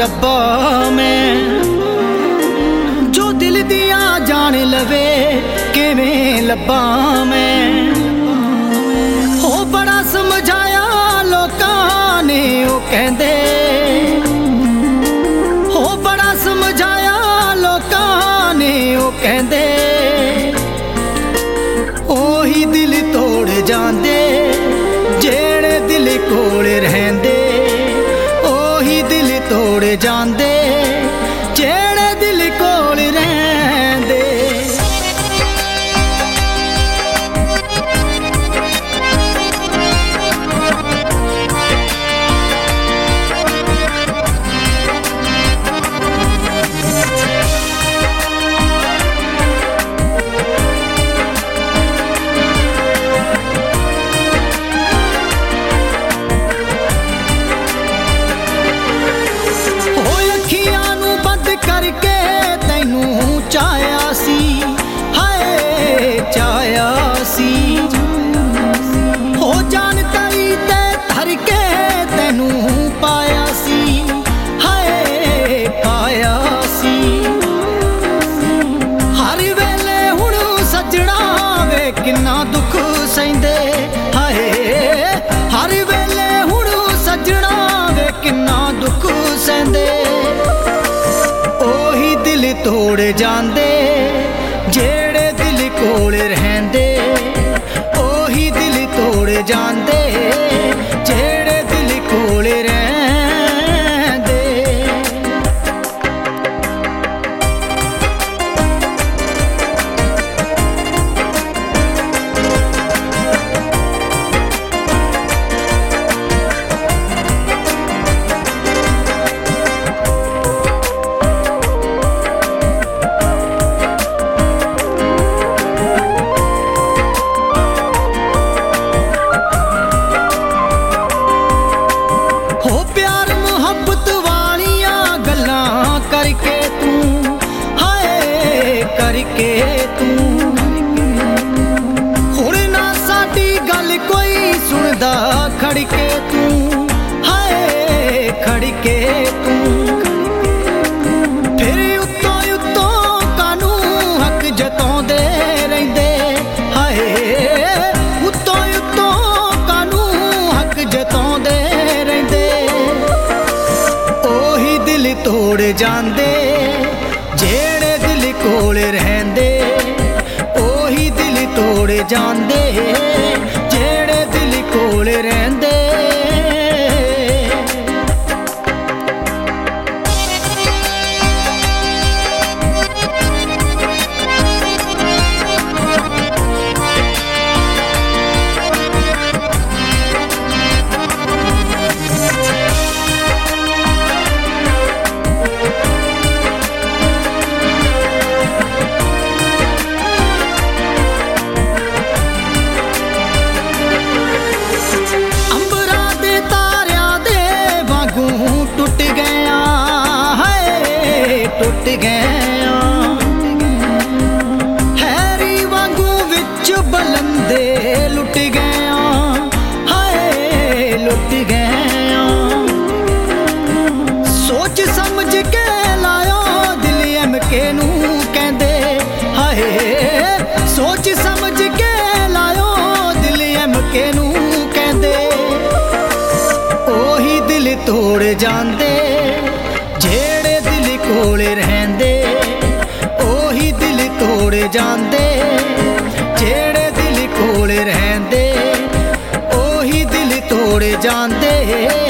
रब्बा मैं जो दिल दिया जान लवे किवें लब्बा मैं। हो बड़ा समझाया लोकां ने ओ कहंदे, हो बड़ा समझाया लोकां ने ओ कहंदे, ओही दिल तोड़ जांदे जेड़े दिल कोल रहिंदे, ओही दिल तोड़ जांदे जेड़े दिल कोल रहिंदे। चाया सी हाय चाया सी, हो जान तरी ते धर के तेनू पाया सी हाय पाया सी। हर वेले हुण सजना वे किन्ना दुख सहिंदे हाय, हर वेले हुण सजना वे किन्ना दुख सहिंदे, ओही दिल तोड़ जांदे जेड़े दिल कोल रहिंदे, ओही दिल तोड़ जांदे जेड़े दिल कोल रहिंदे। करके तू हाय करके तू हुण ना साडी गल कोई सुनदा, खड़के तू हाय खड़के तू, फिर उत्तों उत्तों कानू हक जताउंदे रहिंदे हाय, उत्तों उत्तों कानू हक जताउंदे रहिंदे, ओही दिल तोड़ जांदे जेड़े दिल कोल रहिंदे, ओही दिल तोड़ जांदे जेड़े दिल कोल रहिंदे। टुट गया हैरी वांगू विच बलंदे लुट गया हाय लुट गया, सोच समझ के लायो दिल एमके नू कहंदे हाय, सोच समझ के लायो दिल एमके नू कहंदे, ओही दिल तोड़ जांदे जेड़े दिल कोल रहिंदे, ओही दिल तोड़ जांदे जेड़े दिल कोल रहिंदे, ओही दिल तोड़ जांदे।